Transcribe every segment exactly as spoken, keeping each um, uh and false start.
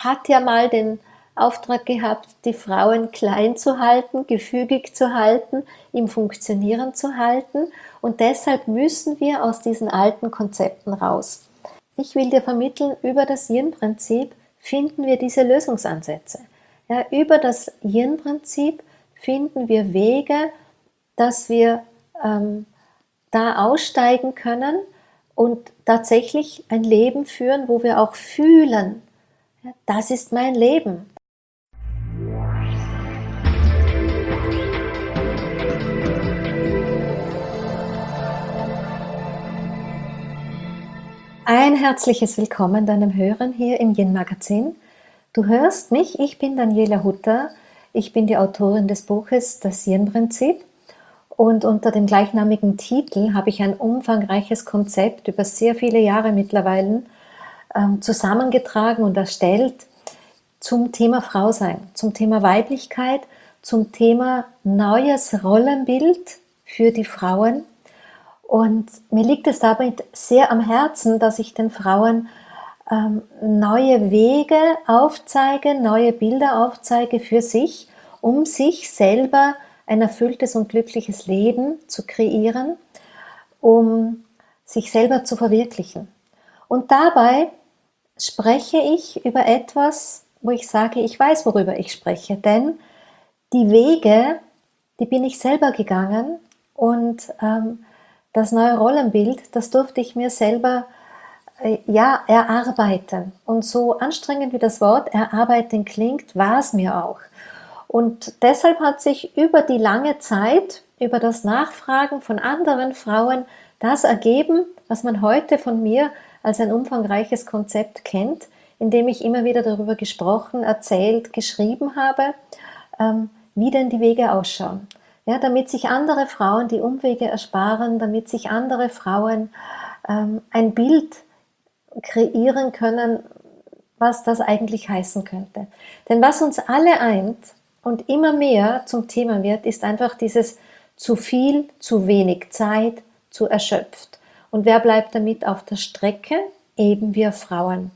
hat ja mal den Auftrag gehabt, die Frauen klein zu halten, gefügig zu halten, im Funktionieren zu halten, und deshalb müssen wir aus diesen alten Konzepten raus. Ich will dir vermitteln, über das Yin-Prinzip finden wir diese Lösungsansätze. Ja, über das Yin-Prinzip finden wir Wege, dass wir ähm, da aussteigen können und tatsächlich ein Leben führen, wo wir auch fühlen, ja, das ist mein Leben. Ein herzliches Willkommen deinem Hören hier im Yin Magazin. Du hörst mich, ich bin Daniela Hutter, ich bin die Autorin des Buches Das Yin-Prinzip, und unter dem gleichnamigen Titel habe ich ein umfangreiches Konzept über sehr viele Jahre mittlerweile ähm, zusammengetragen und erstellt zum Thema Frausein, zum Thema Weiblichkeit, zum Thema neues Rollenbild für die Frauen. Und mir liegt es damit sehr am Herzen, dass ich den Frauen ähm, neue Wege aufzeige, neue Bilder aufzeige für sich, um sich selber ein erfülltes und glückliches Leben zu kreieren, um sich selber zu verwirklichen. Und dabei spreche ich über etwas, wo ich sage, ich weiß, worüber ich spreche, denn die Wege, die bin ich selber gegangen, und ähm, das neue Rollenbild, das durfte ich mir selber äh, ja, erarbeiten. Und so anstrengend wie das Wort erarbeiten klingt, war es mir auch. Und deshalb hat sich über die lange Zeit, über das Nachfragen von anderen Frauen, das ergeben, was man heute von mir als ein umfangreiches Konzept kennt, in dem ich immer wieder darüber gesprochen, erzählt, geschrieben habe, ähm, wie denn die Wege ausschauen. Ja, damit sich andere Frauen die Umwege ersparen, damit sich andere Frauen ähm, ein Bild kreieren können, was das eigentlich heißen könnte. Denn was uns alle eint und immer mehr zum Thema wird, ist einfach dieses zu viel, zu wenig Zeit, zu erschöpft. Und wer bleibt damit auf der Strecke? Eben wir Frauen.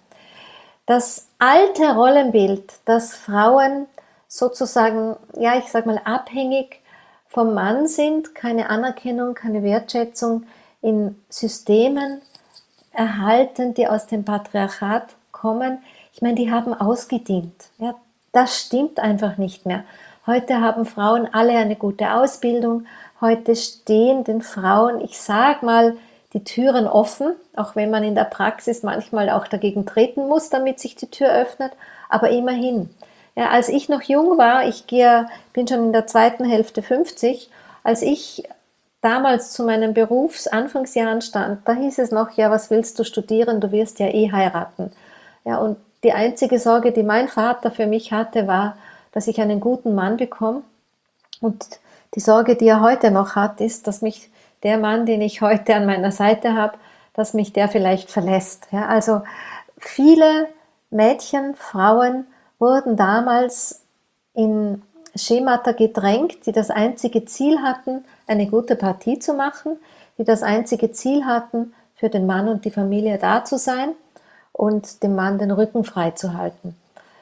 Das alte Rollenbild, dass Frauen sozusagen, ja, ich sag mal, abhängig vom Mann sind, keine Anerkennung, keine Wertschätzung, in Systemen erhalten, die aus dem Patriarchat kommen. Ich meine, die haben ausgedient. Ja, das stimmt einfach nicht mehr. Heute haben Frauen alle eine gute Ausbildung. Heute stehen den Frauen, ich sag mal, die Türen offen, auch wenn man in der Praxis manchmal auch dagegen treten muss, damit sich die Tür öffnet, aber immerhin. Ja, als ich noch jung war, ich gehe, bin schon in der zweiten Hälfte fünfzig, als ich damals zu meinen Berufsanfangsjahren stand, da hieß es noch, ja, was willst du studieren, du wirst ja eh heiraten. Ja, und die einzige Sorge, die mein Vater für mich hatte, war, dass ich einen guten Mann bekomme. Und die Sorge, die er heute noch hat, ist, dass mich der Mann, den ich heute an meiner Seite habe, dass mich der vielleicht verlässt. Ja, also viele Mädchen, Frauen wurden damals in Schemata gedrängt, die das einzige Ziel hatten, eine gute Partie zu machen, die das einzige Ziel hatten, für den Mann und die Familie da zu sein und dem Mann den Rücken frei zu halten.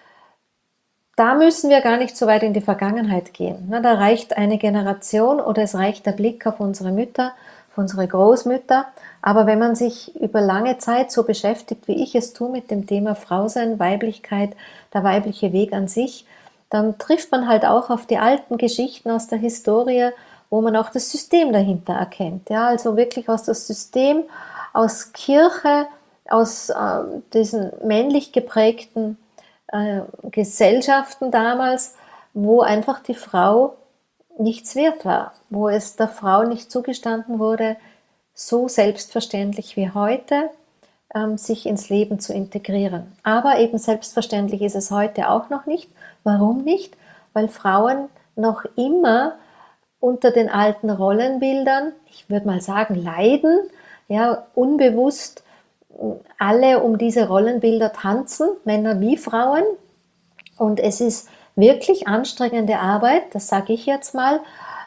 Da müssen wir gar nicht so weit in die Vergangenheit gehen. Na, da reicht eine Generation oder es reicht der Blick auf unsere Mütter, auf unsere Großmütter. Aber wenn man sich über lange Zeit so beschäftigt, wie ich es tue, mit dem Thema Frausein, Weiblichkeit, der weibliche Weg an sich, dann trifft man halt auch auf die alten Geschichten aus der Historie, wo man auch das System dahinter erkennt. Ja, also wirklich aus dem System, aus Kirche, aus äh, diesen männlich geprägten äh, Gesellschaften damals, wo einfach die Frau nichts wert war, wo es der Frau nicht zugestanden wurde, so selbstverständlich wie heute, ähm, sich ins Leben zu integrieren. Aber eben selbstverständlich ist es heute auch noch nicht. Warum nicht? Weil Frauen noch immer unter den alten Rollenbildern, ich würde mal sagen, leiden, ja, unbewusst alle um diese Rollenbilder tanzen, Männer wie Frauen. Und es ist wirklich anstrengende Arbeit, das sage ich jetzt mal,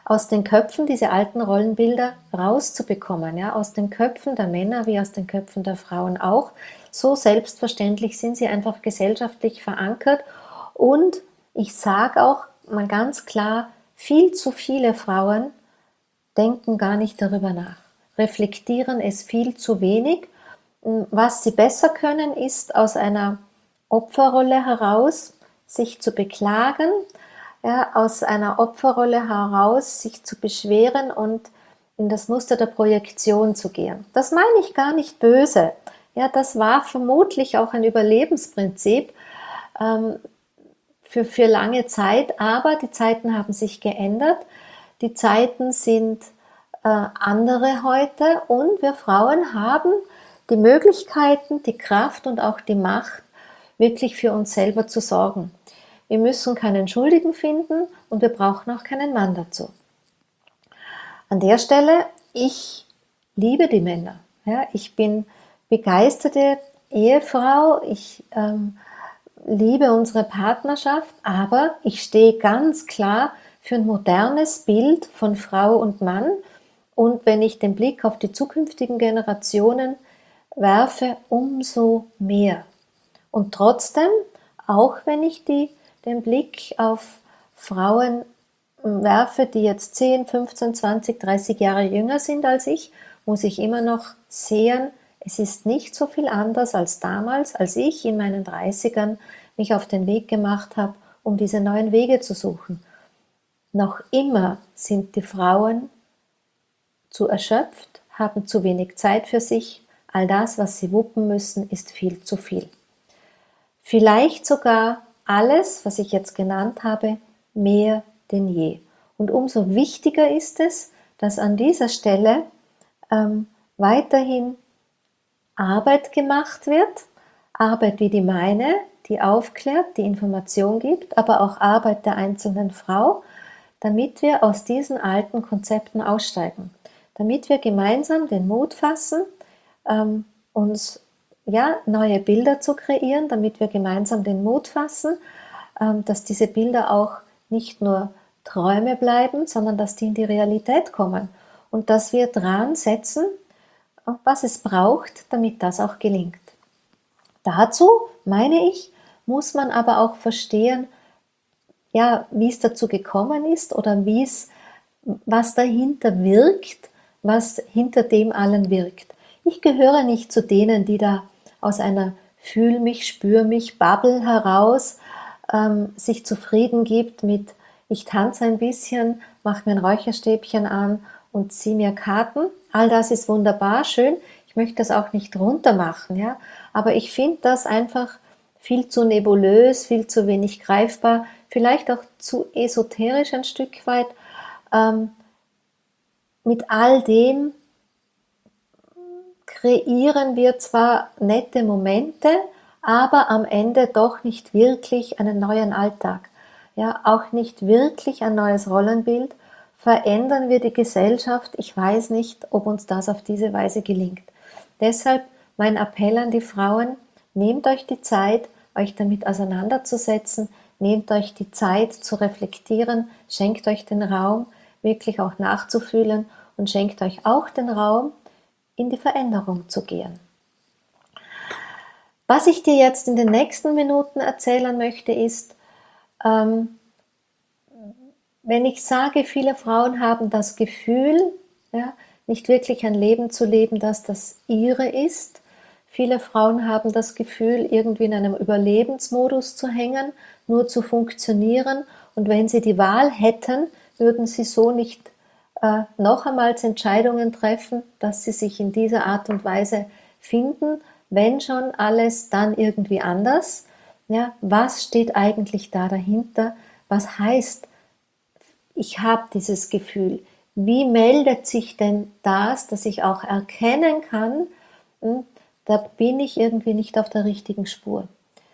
aus den Köpfen diese alten Rollenbilder rauszubekommen, ja, aus den Köpfen der Männer wie aus den Köpfen der Frauen auch. So selbstverständlich sind sie einfach gesellschaftlich verankert. Und ich sage auch mal ganz klar, viel zu viele Frauen denken gar nicht darüber nach, reflektieren es viel zu wenig. Was sie besser können, ist aus einer Opferrolle heraus sich zu beklagen, ja, aus einer Opferrolle heraus sich zu beschweren und in das Muster der Projektion zu gehen. Das meine ich gar nicht böse. Ja, das war vermutlich auch ein Überlebensprinzip ähm, für, für lange Zeit, aber die Zeiten haben sich geändert. Die Zeiten sind äh, andere heute und wir Frauen haben die Möglichkeiten, die Kraft und auch die Macht, wirklich für uns selber zu sorgen. Wir müssen keinen Schuldigen finden und wir brauchen auch keinen Mann dazu. An der Stelle, ich liebe die Männer. Ja, ich bin begeisterte Ehefrau, ich ähm, liebe unsere Partnerschaft, aber ich stehe ganz klar für ein modernes Bild von Frau und Mann. Und wenn ich den Blick auf die zukünftigen Generationen werfe, umso mehr. Und trotzdem, auch wenn ich die, den Blick auf Frauen werfe, die jetzt zehn, fünfzehn, zwanzig, dreißig Jahre jünger sind als ich, muss ich immer noch sehen, es ist nicht so viel anders als damals, als ich in meinen dreißigern mich auf den Weg gemacht habe, um diese neuen Wege zu suchen. Noch immer sind die Frauen zu erschöpft, haben zu wenig Zeit für sich. All das, was sie wuppen müssen, ist viel zu viel. Vielleicht sogar alles, was ich jetzt genannt habe, mehr denn je. Und umso wichtiger ist es, dass an dieser Stelle ähm, weiterhin Arbeit gemacht wird, Arbeit wie die meine, die aufklärt, die Information gibt, aber auch Arbeit der einzelnen Frau, damit wir aus diesen alten Konzepten aussteigen, damit wir gemeinsam den Mut fassen, ähm, uns ja, neue Bilder zu kreieren, damit wir gemeinsam den Mut fassen, ähm, dass diese Bilder auch nicht nur Träume bleiben, sondern dass die in die Realität kommen und dass wir dran setzen, was es braucht, damit das auch gelingt. Dazu, meine ich, muss man aber auch verstehen, ja, wie es dazu gekommen ist oder wie es, was dahinter wirkt, was hinter dem allen wirkt. Ich gehöre nicht zu denen, die da aus einer Fühl mich, spür mich Bubble heraus ähm, sich zufrieden gibt mit, ich tanze ein bisschen, mache mir ein Räucherstäbchen an und ziehe mir Karten. All das ist wunderbar, schön. Ich möchte das auch nicht runter machen, ja. Aber ich finde das einfach viel zu nebulös, viel zu wenig greifbar, vielleicht auch zu esoterisch ein Stück weit. Ähm, mit all dem kreieren wir zwar nette Momente, aber am Ende doch nicht wirklich einen neuen Alltag. Ja, auch nicht wirklich ein neues Rollenbild. Verändern wir die Gesellschaft? Ich weiß nicht, ob uns das auf diese Weise gelingt. Deshalb mein Appell an die Frauen, nehmt euch die Zeit, euch damit auseinanderzusetzen, nehmt euch die Zeit zu reflektieren, schenkt euch den Raum, wirklich auch nachzufühlen und schenkt euch auch den Raum, in die Veränderung zu gehen. Was ich dir jetzt in den nächsten Minuten erzählen möchte, ist, ähm, wenn ich sage, viele Frauen haben das Gefühl, ja, nicht wirklich ein Leben zu leben, dass das ihre ist. Viele Frauen haben das Gefühl, irgendwie in einem Überlebensmodus zu hängen, nur zu funktionieren. Und wenn sie die Wahl hätten, würden sie so nicht äh, noch einmal Entscheidungen treffen, dass sie sich in dieser Art und Weise finden, wenn schon alles dann irgendwie anders. Ja, was steht eigentlich da dahinter? Was heißt, ich habe dieses Gefühl? Wie meldet sich denn das, dass ich auch erkennen kann, hm, da bin ich irgendwie nicht auf der richtigen Spur?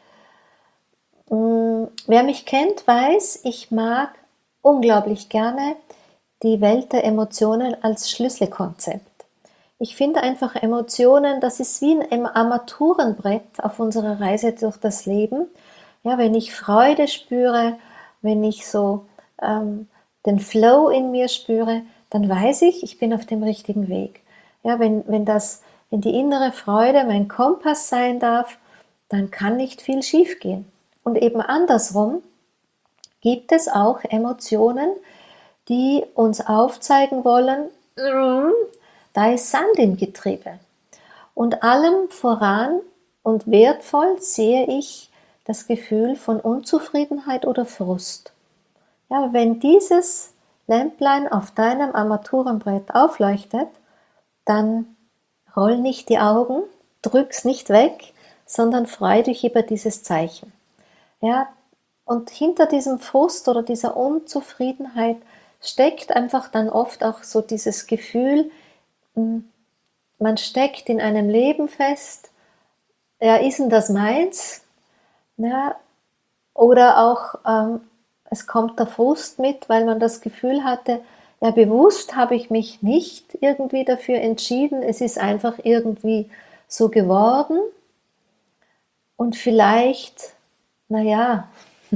Hm, wer mich kennt, weiß, ich mag unglaublich gerne die Welt der Emotionen als Schlüsselkonzept. Ich finde einfach Emotionen, das ist wie ein Armaturenbrett auf unserer Reise durch das Leben. Ja, wenn ich Freude spüre, wenn ich so ähm, den Flow in mir spüre, dann weiß ich, ich bin auf dem richtigen Weg. Ja, wenn, wenn, das, wenn die innere Freude mein Kompass sein darf, dann kann nicht viel schief gehen. Und eben andersrum gibt es auch Emotionen, die uns aufzeigen wollen, da ist Sand im Getriebe. Und allem voran und wertvoll sehe ich das Gefühl von Unzufriedenheit oder Frust. Ja, wenn dieses Lämplein auf deinem Armaturenbrett aufleuchtet, dann roll nicht die Augen, drück's nicht weg, sondern freu dich über dieses Zeichen. Ja, und hinter diesem Frust oder dieser Unzufriedenheit steckt einfach dann oft auch so dieses Gefühl, man steckt in einem Leben fest, ja, ist denn das meins? Ja, oder auch, ähm, es kommt der Frust mit, weil man das Gefühl hatte, ja, bewusst habe ich mich nicht irgendwie dafür entschieden, es ist einfach irgendwie so geworden. Und vielleicht, naja,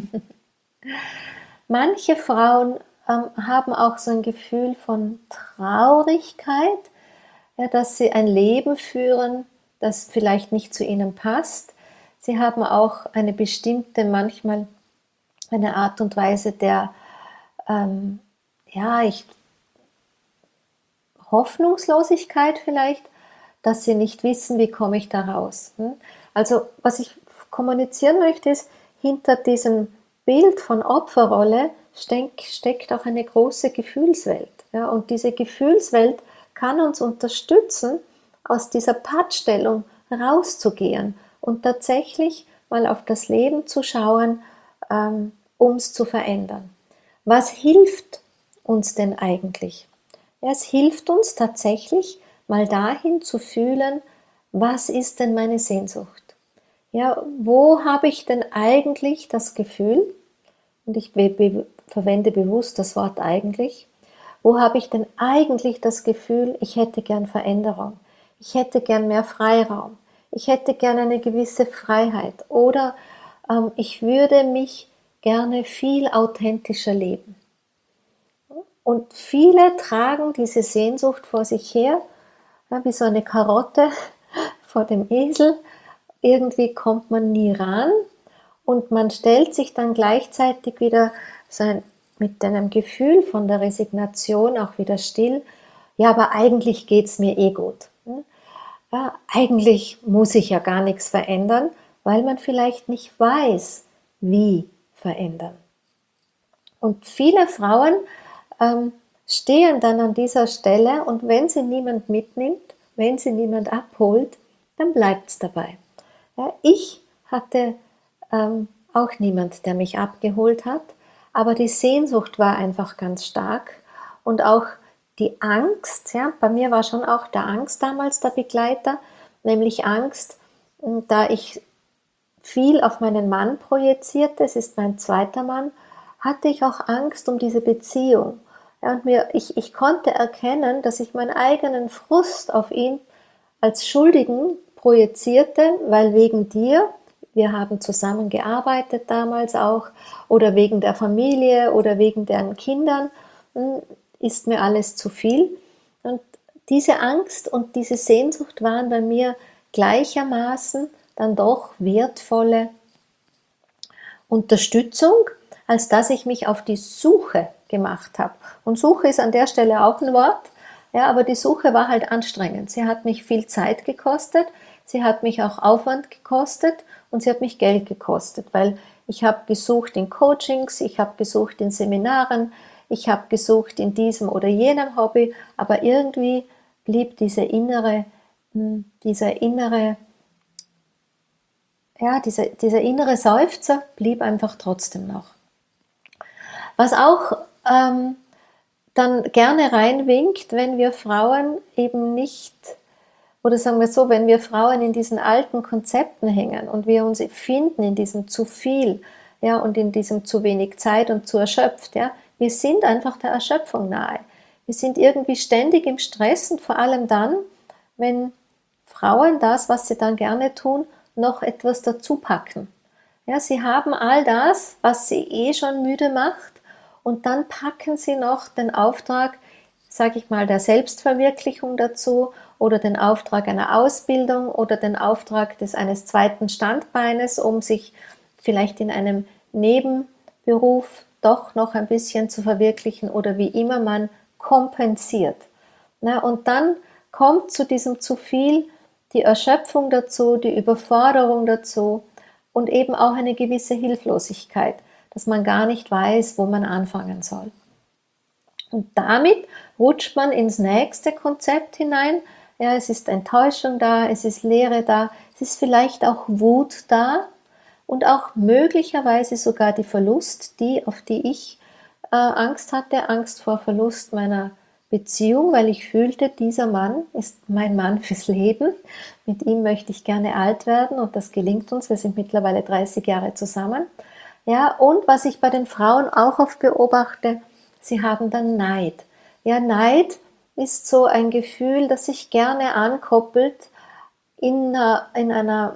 manche Frauen ähm, haben auch so ein Gefühl von Traurigkeit, ja, dass sie ein Leben führen, das vielleicht nicht zu ihnen passt. Sie haben auch eine bestimmte, manchmal eine Art und Weise der, ähm, ja, ich, Hoffnungslosigkeit vielleicht, dass sie nicht wissen, wie komme ich da raus. Also was ich kommunizieren möchte ist, hinter diesem Bild von Opferrolle steckt auch eine große Gefühlswelt. Ja, und diese Gefühlswelt kann uns unterstützen, aus dieser Pattstellung rauszugehen und tatsächlich mal auf das Leben zu schauen, ähm, um es zu verändern. Was hilft uns denn eigentlich? Ja, es hilft uns tatsächlich, mal dahin zu fühlen, was ist denn meine Sehnsucht? Ja, wo habe ich denn eigentlich das Gefühl, und ich be- be- verwende bewusst das Wort eigentlich, wo habe ich denn eigentlich das Gefühl, ich hätte gern Veränderung, ich hätte gern mehr Freiraum, ich hätte gern eine gewisse Freiheit oder ähm, ich würde mich gerne viel authentischer leben. Und viele tragen diese Sehnsucht vor sich her, ja, wie so eine Karotte vor dem Esel. Irgendwie kommt man nie ran und man stellt sich dann gleichzeitig wieder so ein, mit einem Gefühl von der Resignation auch wieder still. Ja, aber eigentlich geht es mir eh gut. Ja, eigentlich muss ich ja gar nichts verändern, weil man vielleicht nicht weiß, wie verändern. Und viele Frauen ähm, stehen dann an dieser Stelle und wenn sie niemand mitnimmt, wenn sie niemand abholt, dann bleibt es dabei. Ja, ich hatte ähm, auch niemand, der mich abgeholt hat, aber die Sehnsucht war einfach ganz stark und auch die Angst, ja, bei mir war schon auch der Angst damals der Begleiter, nämlich Angst, da ich viel auf meinen Mann projizierte, es ist mein zweiter Mann, hatte ich auch Angst um diese Beziehung. Ja, und mir, ich, ich konnte erkennen, dass ich meinen eigenen Frust auf ihn als Schuldigen projizierte, weil wegen dir, wir haben zusammen gearbeitet damals auch, oder wegen der Familie oder wegen deren Kindern, ist mir alles zu viel. Und diese Angst und diese Sehnsucht waren bei mir gleichermaßen dann doch wertvolle Unterstützung, als dass ich mich auf die Suche gemacht habe. Und Suche ist an der Stelle auch ein Wort, ja, aber die Suche war halt anstrengend. Sie hat mich viel Zeit gekostet, sie hat mich auch Aufwand gekostet und sie hat mich Geld gekostet, weil ich habe gesucht in Coachings, ich habe gesucht in Seminaren, ich habe gesucht in diesem oder jenem Hobby, aber irgendwie blieb diese innere, dieser innere, ja, dieser, dieser innere Seufzer blieb einfach trotzdem noch. Was auch ähm, dann gerne reinwinkt, wenn wir Frauen eben nicht, oder sagen wir so, wenn wir Frauen in diesen alten Konzepten hängen und wir uns finden in diesem zu viel, ja, und in diesem zu wenig Zeit und zu erschöpft, ja, wir sind einfach der Erschöpfung nahe. Wir sind irgendwie ständig im Stress und vor allem dann, wenn Frauen das, was sie dann gerne tun, noch etwas dazu packen. Ja, sie haben all das, was sie eh schon müde macht, Und dann packen sie noch den Auftrag, sage ich mal, der Selbstverwirklichung dazu oder den Auftrag einer Ausbildung oder den Auftrag des eines zweiten Standbeines, um sich vielleicht in einem Nebenberuf doch noch ein bisschen zu verwirklichen oder wie immer man kompensiert. Na, und dann kommt zu diesem zu viel die Erschöpfung dazu, die Überforderung dazu und eben auch eine gewisse Hilflosigkeit, dass man gar nicht weiß, wo man anfangen soll. Und damit rutscht man ins nächste Konzept hinein. Ja, es ist Enttäuschung da, es ist Leere da, es ist vielleicht auch Wut da und auch möglicherweise sogar die Verlust, die, auf die ich äh, Angst hatte, Angst vor Verlust meiner Beziehung, weil ich fühlte, dieser Mann ist mein Mann fürs Leben. Mit ihm möchte ich gerne alt werden und das gelingt uns. Wir sind mittlerweile dreißig Jahre zusammen. Ja, und was ich bei den Frauen auch oft beobachte, sie haben dann Neid. Ja, Neid ist so ein Gefühl, das sich gerne ankoppelt in einer, in einer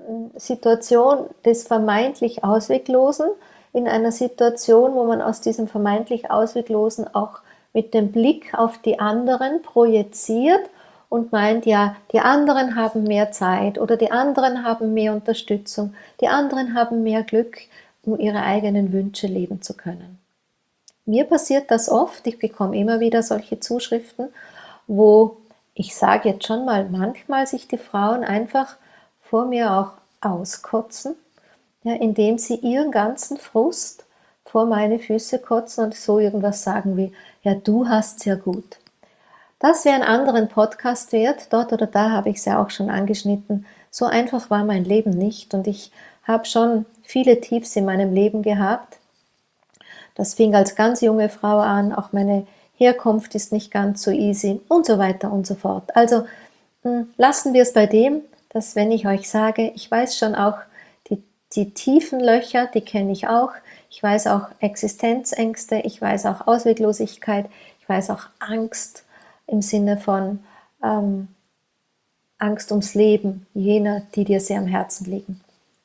Situation des vermeintlich Ausweglosen, in einer Situation, wo man aus diesem vermeintlich Ausweglosen auch mit dem Blick auf die anderen projiziert und meint, ja, die anderen haben mehr Zeit oder die anderen haben mehr Unterstützung, die anderen haben mehr Glück, um ihre eigenen Wünsche leben zu können. Mir passiert das oft, ich bekomme immer wieder solche Zuschriften, wo, ich sage jetzt schon mal, manchmal sich die Frauen einfach vor mir auch auskotzen, ja, indem sie ihren ganzen Frust vor meine Füße kotzen und so irgendwas sagen wie, ja, du hast es ja gut. Das wäre ein anderen Podcast wert, dort oder da habe ich es ja auch schon angeschnitten. So einfach war mein Leben nicht und ich habe schon viele Tiefs in meinem Leben gehabt. Das fing als ganz junge Frau an, auch meine Herkunft ist nicht ganz so easy und so weiter und so fort. Also lassen wir es bei dem, dass wenn ich euch sage, ich weiß schon auch, die, die tiefen Löcher, die kenne ich auch, ich weiß auch Existenzängste, ich weiß auch Ausweglosigkeit, ich weiß auch Angst im Sinne von ähm, Angst ums Leben, jener, die dir sehr am Herzen liegen.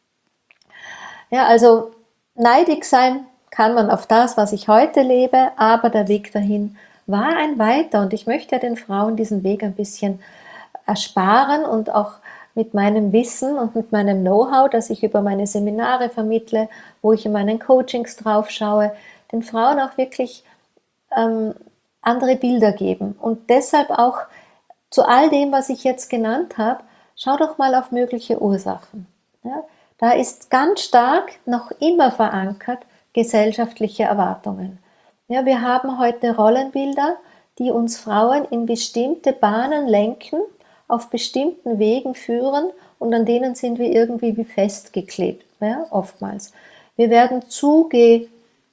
Ja, also neidig sein kann man auf das, was ich heute lebe, aber der Weg dahin war ein weiter und ich möchte den Frauen diesen Weg ein bisschen ersparen und auch mit meinem Wissen und mit meinem Know-how, das ich über meine Seminare vermittle, wo ich in meinen Coachings drauf schaue, den Frauen auch wirklich ähm, andere Bilder geben. Und deshalb auch zu all dem, was ich jetzt genannt habe, schau doch mal auf mögliche Ursachen. Ja, da ist ganz stark noch immer verankert gesellschaftliche Erwartungen. Ja, wir haben heute Rollenbilder, die uns Frauen in bestimmte Bahnen lenken, auf bestimmten Wegen führen und an denen sind wir irgendwie wie festgeklebt, ja, oftmals. Wir werden zugeflutet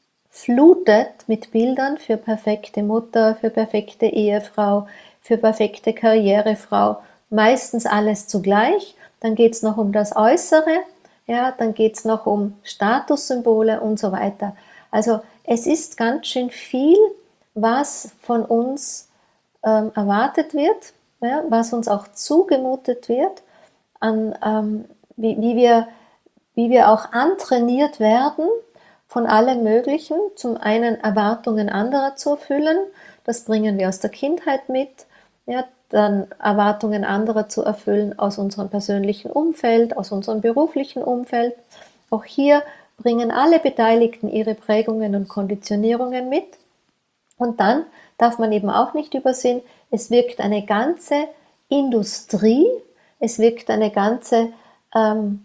mit Bildern für perfekte Mutter, für perfekte Ehefrau, für perfekte Karrierefrau, meistens alles zugleich. Dann geht es noch um das Äußere, ja, dann geht es noch um Statussymbole und so weiter. Also es ist ganz schön viel, was von uns ähm, erwartet wird, ja, was uns auch zugemutet wird, an, ähm, wie, wie, wir, wie wir auch antrainiert werden von allem Möglichen, zum einen Erwartungen anderer zu erfüllen, das bringen wir aus der Kindheit mit, ja, dann Erwartungen anderer zu erfüllen aus unserem persönlichen Umfeld, aus unserem beruflichen Umfeld. Auch hier bringen alle Beteiligten ihre Prägungen und Konditionierungen mit. Und dann darf man eben auch nicht übersehen, es wirkt eine ganze Industrie, es wirkt eine ganze ähm,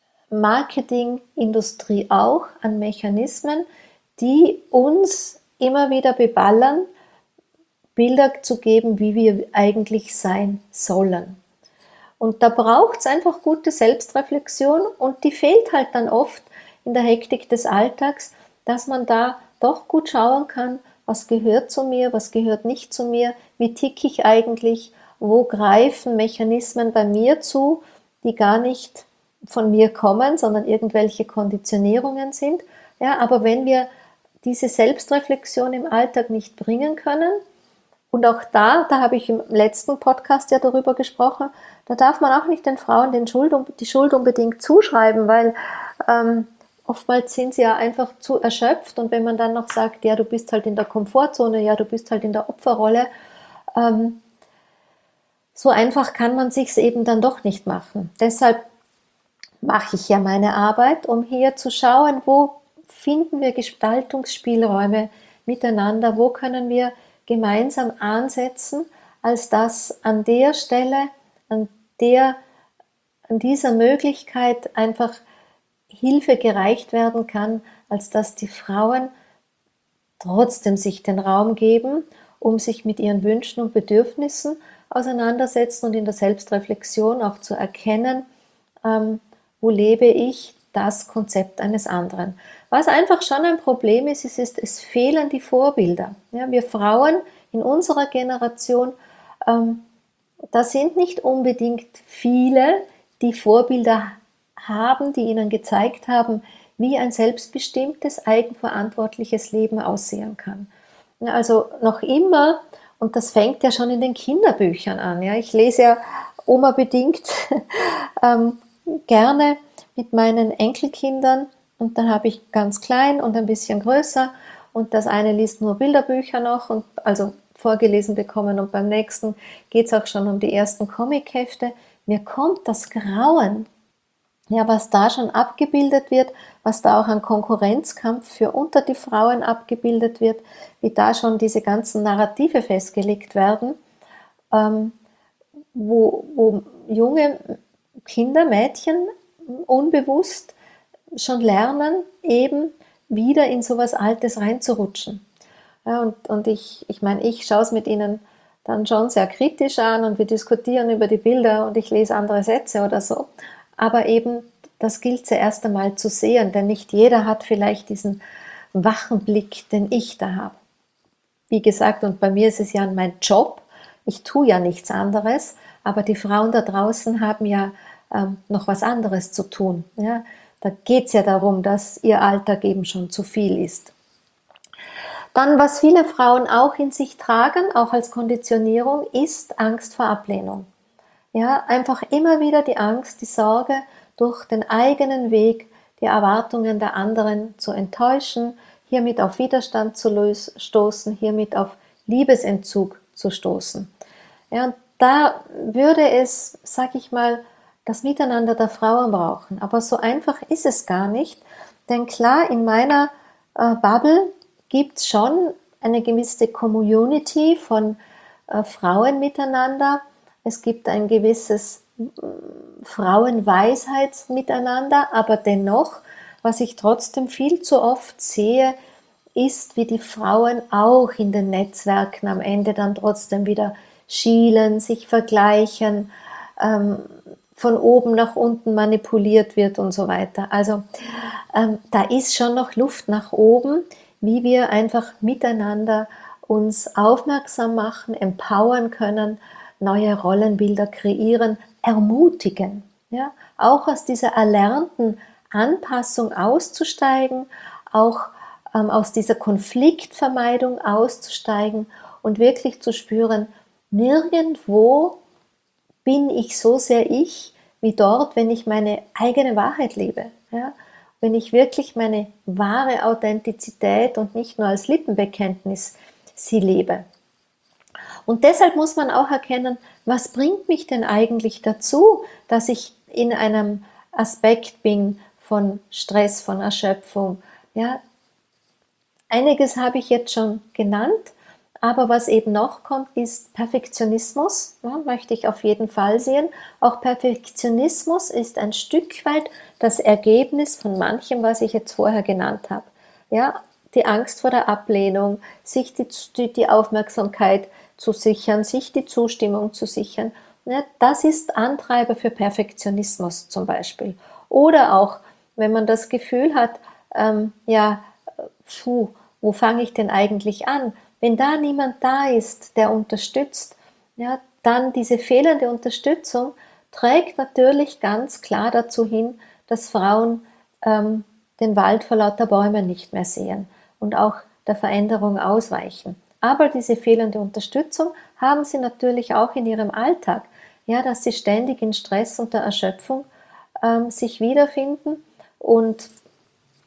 Marketingindustrie auch an Mechanismen, die uns immer wieder beballern, Bilder zu geben, wie wir eigentlich sein sollen. Und da braucht es einfach gute Selbstreflexion und die fehlt halt dann oft in der Hektik des Alltags, dass man da doch gut schauen kann, was gehört zu mir, was gehört nicht zu mir, wie ticke ich eigentlich, wo greifen Mechanismen bei mir zu, die gar nicht von mir kommen, sondern irgendwelche Konditionierungen sind. Ja, aber wenn wir diese Selbstreflexion im Alltag nicht bringen können, und auch da, da habe ich im letzten Podcast ja darüber gesprochen, da darf man auch nicht den Frauen den Schuld, die Schuld unbedingt zuschreiben, weil ähm, oftmals sind sie ja einfach zu erschöpft, und wenn man dann noch sagt, ja, du bist halt in der Komfortzone, ja, du bist halt in der Opferrolle, ähm, so einfach kann man sich's eben dann doch nicht machen. Deshalb mache ich ja meine Arbeit, um hier zu schauen, wo finden wir Gestaltungsspielräume miteinander, wo können wir gemeinsam ansetzen, als dass an der Stelle, an, der, an dieser Möglichkeit einfach Hilfe gereicht werden kann, als dass die Frauen trotzdem sich den Raum geben, um sich mit ihren Wünschen und Bedürfnissen auseinandersetzen und in der Selbstreflexion auch zu erkennen, ähm, wo lebe ich das Konzept eines anderen. Was einfach schon ein Problem ist, ist, ist es fehlen die Vorbilder. Ja, wir Frauen in unserer Generation, ähm, da sind nicht unbedingt viele, die Vorbilder haben, die ihnen gezeigt haben, wie ein selbstbestimmtes, eigenverantwortliches Leben aussehen kann. Ja, also noch immer, und das fängt ja schon in den Kinderbüchern an. Ja, ich lese ja Oma-bedingt ähm, gerne mit meinen Enkelkindern, und dann habe ich ganz klein und ein bisschen größer, und das eine liest nur Bilderbücher noch, und also vorgelesen bekommen, und beim nächsten geht es auch schon um die ersten Comichefte. Mir kommt das Grauen, ja, was da schon abgebildet wird, was da auch an Konkurrenzkampf für unter die Frauen abgebildet wird, wie da schon diese ganzen Narrative festgelegt werden, ähm, wo, wo junge Kinder, Mädchen unbewusst schon lernen, eben wieder in sowas Altes reinzurutschen. Ja, und, und ich, ich meine, ich schaue es mit ihnen dann schon sehr kritisch an, und wir diskutieren über die Bilder und ich lese andere Sätze oder so. Aber eben, das gilt zuerst einmal zu sehen, denn nicht jeder hat vielleicht diesen wachen Blick, den ich da habe. Wie gesagt, und bei mir ist es ja mein Job, ich tue ja nichts anderes, aber die Frauen da draußen haben ja ähm, noch was anderes zu tun. Ja? Da geht es ja darum, dass ihr Alltag eben schon zu viel ist. Dann, was viele Frauen auch in sich tragen, auch als Konditionierung, ist Angst vor Ablehnung. Ja, einfach immer wieder die Angst, die Sorge, durch den eigenen Weg die Erwartungen der anderen zu enttäuschen, hiermit auf Widerstand zu stoßen, hiermit auf Liebesentzug zu stoßen. Ja, und da würde es, sag ich mal, das Miteinander der Frauen brauchen. Aber so einfach ist es gar nicht, denn klar, in meiner äh, Bubble gibt es schon eine gewisse Community von äh, Frauen miteinander. Es gibt ein gewisses Frauenweisheitsmiteinander, aber dennoch, was ich trotzdem viel zu oft sehe, ist, wie die Frauen auch in den Netzwerken am Ende dann trotzdem wieder schielen, sich vergleichen, ähm, von oben nach unten manipuliert wird und so weiter. Also ähm, da ist schon noch Luft nach oben, wie wir einfach miteinander uns aufmerksam machen, empowern können, neue Rollenbilder kreieren, ermutigen. Ja? Auch aus dieser erlernten Anpassung auszusteigen, auch ähm, aus dieser Konfliktvermeidung auszusteigen und wirklich zu spüren, nirgendwo bin ich so sehr ich, wie dort, wenn ich meine eigene Wahrheit lebe. Ja? Wenn ich wirklich meine wahre Authentizität und nicht nur als Lippenbekenntnis sie lebe. Und deshalb muss man auch erkennen, was bringt mich denn eigentlich dazu, dass ich in einem Aspekt bin von Stress, von Erschöpfung. Ja, einiges habe ich jetzt schon genannt, aber was eben noch kommt, ist Perfektionismus. Ja, möchte ich auf jeden Fall sehen. Auch Perfektionismus ist ein Stück weit das Ergebnis von manchem, was ich jetzt vorher genannt habe. Ja, die Angst vor der Ablehnung, sich die, die Aufmerksamkeit zu sichern, sich die Zustimmung zu sichern. Ja, das ist Antreiber für Perfektionismus zum Beispiel. Oder auch, wenn man das Gefühl hat, ähm, ja, puh, wo fange ich denn eigentlich an? Wenn da niemand da ist, der unterstützt, ja, dann diese fehlende Unterstützung trägt natürlich ganz klar dazu hin, dass Frauen ähm, den Wald vor lauter Bäumen nicht mehr sehen und auch der Veränderung ausweichen. Aber diese fehlende Unterstützung haben sie natürlich auch in ihrem Alltag, ja, dass sie ständig in Stress und der Erschöpfung ähm, sich wiederfinden und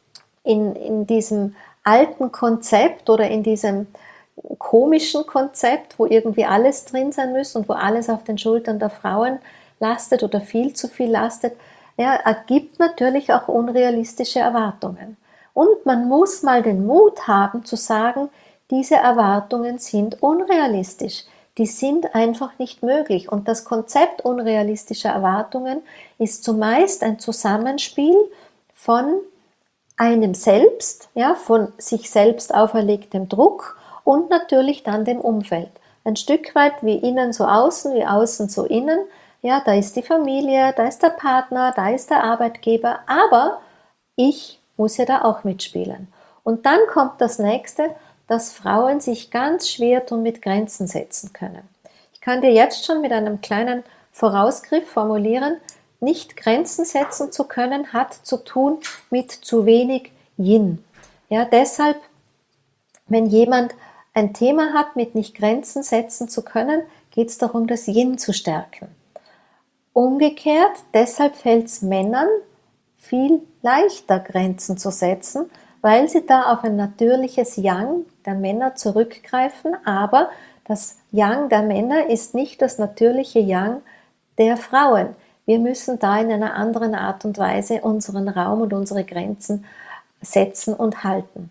in, in diesem alten Konzept oder in diesem komischen Konzept, wo irgendwie alles drin sein muss und wo alles auf den Schultern der Frauen lastet oder viel zu viel lastet, ja, ergibt natürlich auch unrealistische Erwartungen. Und man muss mal den Mut haben zu sagen, diese Erwartungen sind unrealistisch. Die sind einfach nicht möglich. Und das Konzept unrealistischer Erwartungen ist zumeist ein Zusammenspiel von einem selbst, ja, von sich selbst auferlegtem Druck und natürlich dann dem Umfeld. Ein Stück weit wie innen so außen, wie außen so innen. Ja, da ist die Familie, da ist der Partner, da ist der Arbeitgeber, aber ich muss ja da auch mitspielen. Und dann kommt das nächste, dass Frauen sich ganz schwer tun mit Grenzen setzen können. Ich kann dir jetzt schon mit einem kleinen Vorausgriff formulieren, nicht Grenzen setzen zu können, hat zu tun mit zu wenig Yin. Ja, deshalb, wenn jemand ein Thema hat, mit nicht Grenzen setzen zu können, geht es darum, das Yin zu stärken. Umgekehrt, deshalb fällt es Männern viel leichter, Grenzen zu setzen, weil sie da auf ein natürliches Yang der Männer zurückgreifen, aber das Yang der Männer ist nicht das natürliche Yang der Frauen. Wir müssen da in einer anderen Art und Weise unseren Raum und unsere Grenzen setzen und halten.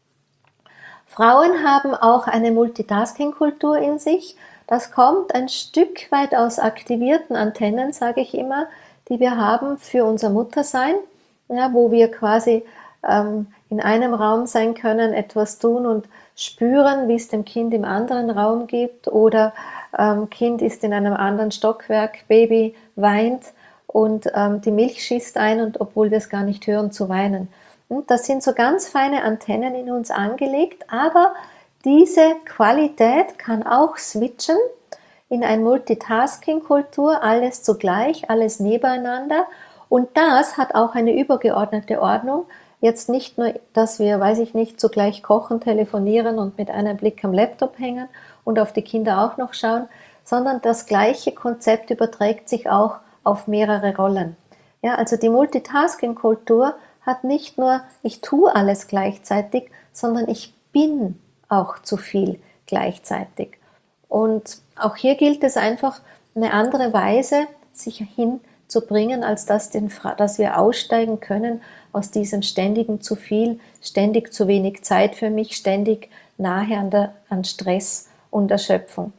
Frauen haben auch eine Multitasking-Kultur in sich. Das kommt ein Stück weit aus aktivierten Antennen, sage ich immer, die wir haben für unser Muttersein, ja, wo wir quasi ähm, in einem Raum sein können, etwas tun und spüren, wie es dem Kind im anderen Raum geht, oder ähm, Kind ist in einem anderen Stockwerk, Baby weint und ähm, die Milch schießt ein, und obwohl wir es gar nicht hören, zu weinen. Und das sind so ganz feine Antennen in uns angelegt, aber diese Qualität kann auch switchen in eine Multitasking-Kultur, alles zugleich, alles nebeneinander, und das hat auch eine übergeordnete Ordnung. Jetzt nicht nur, dass wir, weiß ich nicht, zugleich kochen, telefonieren und mit einem Blick am Laptop hängen und auf die Kinder auch noch schauen, sondern das gleiche Konzept überträgt sich auch auf mehrere Rollen. Ja, also die Multitasking-Kultur hat nicht nur, ich tue alles gleichzeitig, sondern ich bin auch zu viel gleichzeitig. Und auch hier gilt es einfach, eine andere Weise sich hinzubringen, als dass, den, dass wir aussteigen können aus diesem ständigen zu viel, ständig zu wenig Zeit für mich, ständig nahe an, der, an Stress und Erschöpfung.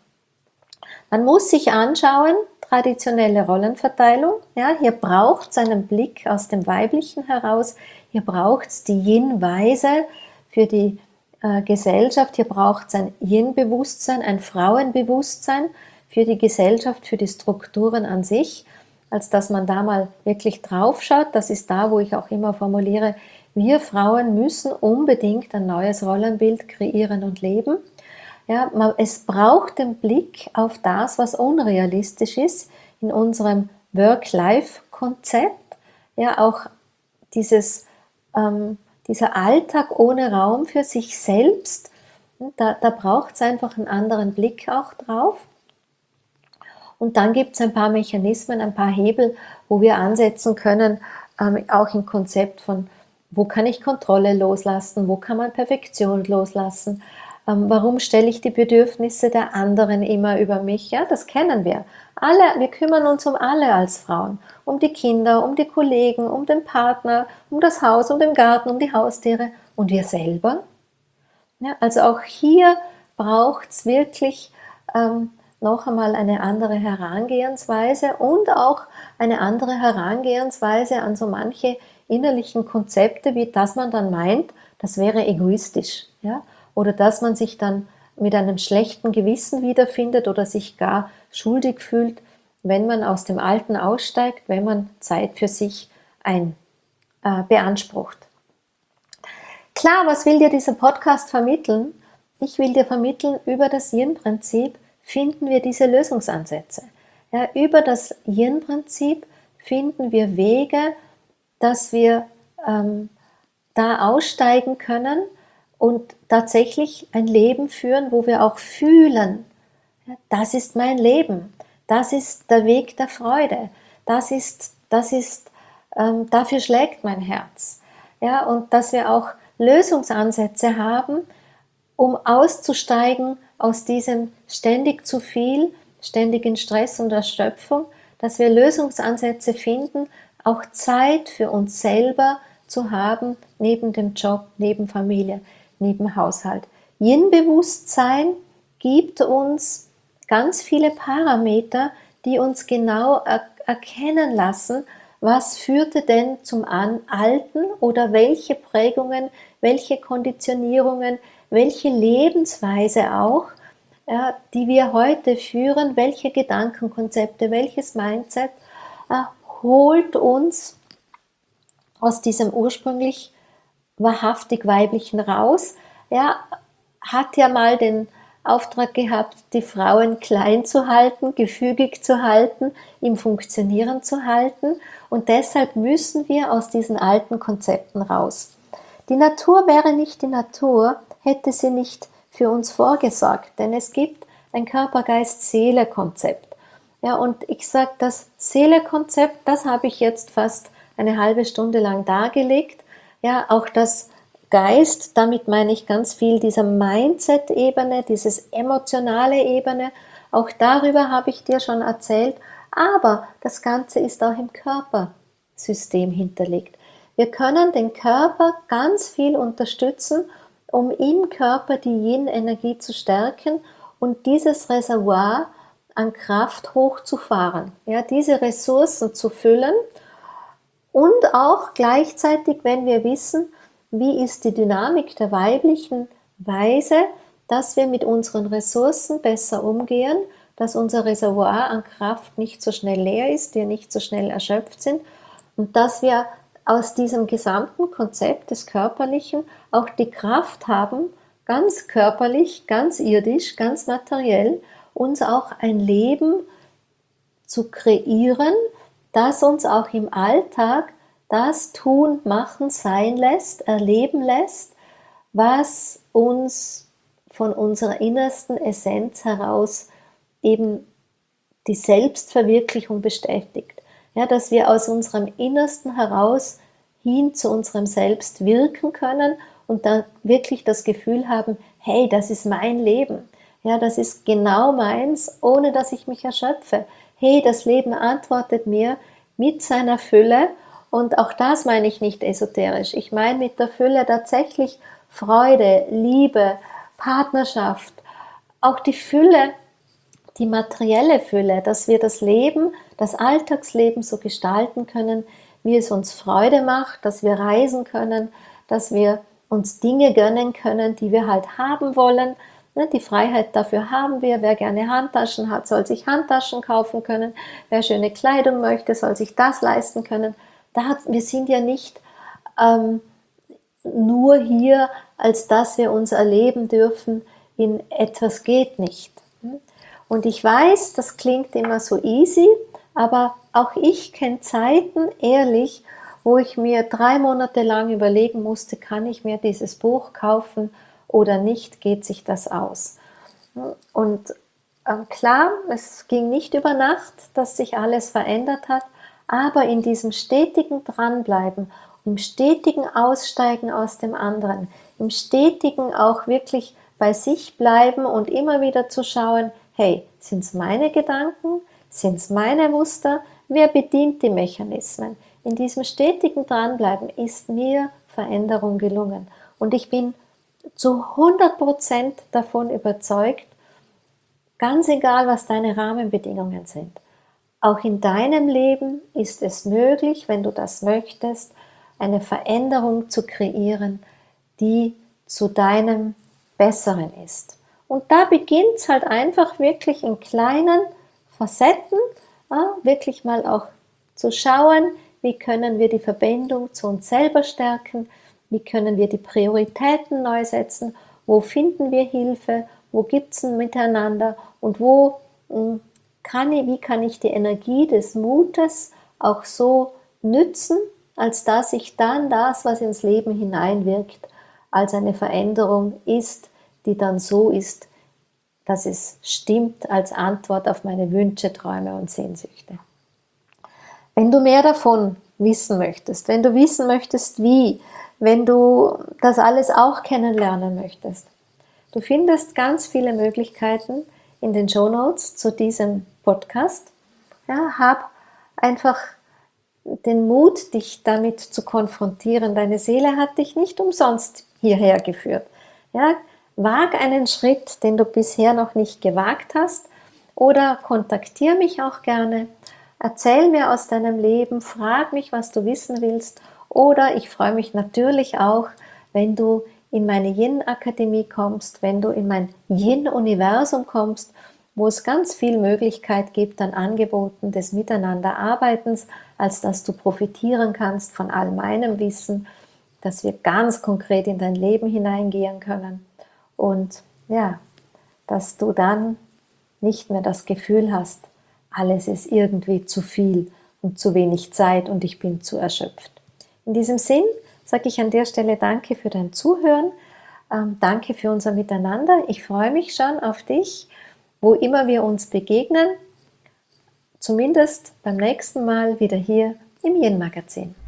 Man muss sich anschauen, traditionelle Rollenverteilung. Ja, hier braucht es einen Blick aus dem Weiblichen heraus, hier braucht es die Yin-Weise für die äh, Gesellschaft, hier braucht es ein Yin-Bewusstsein, ein Frauenbewusstsein für die Gesellschaft, für die Strukturen an sich, als dass man da mal wirklich drauf schaut. Das ist da, wo ich auch immer formuliere, wir Frauen müssen unbedingt ein neues Rollenbild kreieren und leben. Ja, man, es braucht den Blick auf das, was unrealistisch ist in unserem Work-Life-Konzept. Ja, auch dieses, ähm, dieser Alltag ohne Raum für sich selbst, da, da braucht es einfach einen anderen Blick auch drauf. Und dann gibt es ein paar Mechanismen, ein paar Hebel, wo wir ansetzen können, ähm, auch im Konzept von, wo kann ich Kontrolle loslassen, wo kann man Perfektion loslassen, ähm, warum stelle ich die Bedürfnisse der anderen immer über mich? Ja, das kennen wir. Alle, wir kümmern uns um alle als Frauen, um die Kinder, um die Kollegen, um den Partner, um das Haus, um den Garten, um die Haustiere und wir selber. Ja, also auch hier braucht es wirklich ähm, noch einmal eine andere Herangehensweise und auch eine andere Herangehensweise an so manche innerlichen Konzepte, wie dass man dann meint, das wäre egoistisch, ja? Oder dass man sich dann mit einem schlechten Gewissen wiederfindet oder sich gar schuldig fühlt, wenn man aus dem Alten aussteigt, wenn man Zeit für sich ein, äh, beansprucht. Klar, was will dir dieser Podcast vermitteln? Ich will dir vermitteln, über das Yin-Prinzip finden wir diese Lösungsansätze. Ja, über das Yin-Prinzip finden wir Wege, dass wir ähm, da aussteigen können und tatsächlich ein Leben führen, wo wir auch fühlen, ja, das ist mein Leben, das ist der Weg der Freude, das ist, das ist, ähm, dafür schlägt mein Herz. ja, und dass wir auch Lösungsansätze haben, um auszusteigen aus diesem ständig zu viel, ständigen Stress und Erschöpfung, dass wir Lösungsansätze finden, auch Zeit für uns selber zu haben, neben dem Job, neben Familie, neben Haushalt. Yin-Bewusstsein gibt uns ganz viele Parameter, die uns genau er erkennen lassen, was führte denn zum Alten oder welche Prägungen, welche Konditionierungen, welche Lebensweise auch, ja, die wir heute führen, welche Gedankenkonzepte, welches Mindset äh, holt uns aus diesem ursprünglich wahrhaftig Weiblichen raus. Ja, hat ja mal den Auftrag gehabt, die Frauen klein zu halten, gefügig zu halten, im Funktionieren zu halten, und deshalb müssen wir aus diesen alten Konzepten raus. Die Natur wäre nicht die Natur, hätte sie nicht für uns vorgesorgt, denn es gibt ein Körper-Geist-Seele-Konzept. Ja, und ich sage, das Seele-Konzept, das habe ich jetzt fast eine halbe Stunde lang dargelegt. Ja, auch das Geist, damit meine ich ganz viel diese Mindset-Ebene, dieses emotionale Ebene, auch darüber habe ich dir schon erzählt, aber das Ganze ist auch im Körpersystem hinterlegt. Wir können den Körper ganz viel unterstützen, um im Körper die Yin-Energie zu stärken und dieses Reservoir an Kraft hochzufahren, ja, diese Ressourcen zu füllen, und auch gleichzeitig, wenn wir wissen, wie ist die Dynamik der weiblichen Weise, dass wir mit unseren Ressourcen besser umgehen, dass unser Reservoir an Kraft nicht so schnell leer ist, wir nicht so schnell erschöpft sind, und dass wir aus diesem gesamten Konzept des Körperlichen auch die Kraft haben, ganz körperlich, ganz irdisch, ganz materiell, uns auch ein Leben zu kreieren, das uns auch im Alltag das tun, machen, sein lässt, erleben lässt, was uns von unserer innersten Essenz heraus eben die Selbstverwirklichung bestätigt. Ja, dass wir aus unserem Innersten heraus hin zu unserem Selbst wirken können und dann wirklich das Gefühl haben, hey, das ist mein Leben. Ja, das ist genau meins, ohne dass ich mich erschöpfe. Hey, das Leben antwortet mir mit seiner Fülle, und auch das meine ich nicht esoterisch. Ich meine mit der Fülle tatsächlich Freude, Liebe, Partnerschaft, auch die Fülle, die materielle Fülle, dass wir das Leben, das Alltagsleben so gestalten können, wie es uns Freude macht, dass wir reisen können, dass wir uns Dinge gönnen können, die wir halt haben wollen. Die Freiheit dafür haben wir. Wer gerne Handtaschen hat, soll sich Handtaschen kaufen können. Wer schöne Kleidung möchte, soll sich das leisten können. Da, wir sind ja nicht ähm, nur hier, als dass wir uns erleben dürfen in etwas geht nicht. Und ich weiß, das klingt immer so easy, aber auch ich kenne Zeiten, ehrlich, wo ich mir drei Monate lang überlegen musste, kann ich mir dieses Buch kaufen oder nicht, geht sich das aus? Und äh, klar, es ging nicht über Nacht, dass sich alles verändert hat, aber in diesem stetigen Dranbleiben, im stetigen Aussteigen aus dem anderen, im stetigen auch wirklich bei sich bleiben und immer wieder zu schauen, hey, sind es meine Gedanken, sind es meine Muster, wer bedient die Mechanismen? In diesem stetigen Dranbleiben ist mir Veränderung gelungen, und ich bin zu hundert Prozent davon überzeugt, ganz egal, was deine Rahmenbedingungen sind. Auch in deinem Leben ist es möglich, wenn du das möchtest, eine Veränderung zu kreieren, die zu deinem Besseren ist. Und da beginnt es halt einfach wirklich in kleinen Facetten, ja, wirklich mal auch zu schauen, wie können wir die Verbindung zu uns selber stärken, wie können wir die Prioritäten neu setzen, wo finden wir Hilfe, wo gibt es ein Miteinander und wo mh, kann ich, wie kann ich die Energie des Mutes auch so nützen, als dass ich dann das, was ins Leben hineinwirkt, als eine Veränderung ist, die dann so ist, dass es stimmt als Antwort auf meine Wünsche, Träume und Sehnsüchte. Wenn du mehr davon wissen möchtest, wenn du wissen möchtest, wie, wenn du das alles auch kennenlernen möchtest. Du findest ganz viele Möglichkeiten in den Shownotes zu diesem Podcast. Ja, hab einfach den Mut, dich damit zu konfrontieren. Deine Seele hat dich nicht umsonst hierher geführt. Ja, wag einen Schritt, den du bisher noch nicht gewagt hast, oder kontaktiere mich auch gerne. Erzähl mir aus deinem Leben, frag mich, was du wissen willst, oder ich freue mich natürlich auch, wenn du in meine Yin-Akademie kommst, wenn du in mein Yin-Universum kommst, wo es ganz viel Möglichkeit gibt an Angeboten des Miteinanderarbeitens, als dass du profitieren kannst von all meinem Wissen, dass wir ganz konkret in dein Leben hineingehen können und ja, dass du dann nicht mehr das Gefühl hast, alles ist irgendwie zu viel und zu wenig Zeit und ich bin zu erschöpft. In diesem Sinn sage ich an der Stelle danke für dein Zuhören, ähm, danke für unser Miteinander. Ich freue mich schon auf dich, wo immer wir uns begegnen, zumindest beim nächsten Mal wieder hier im Yin Magazin.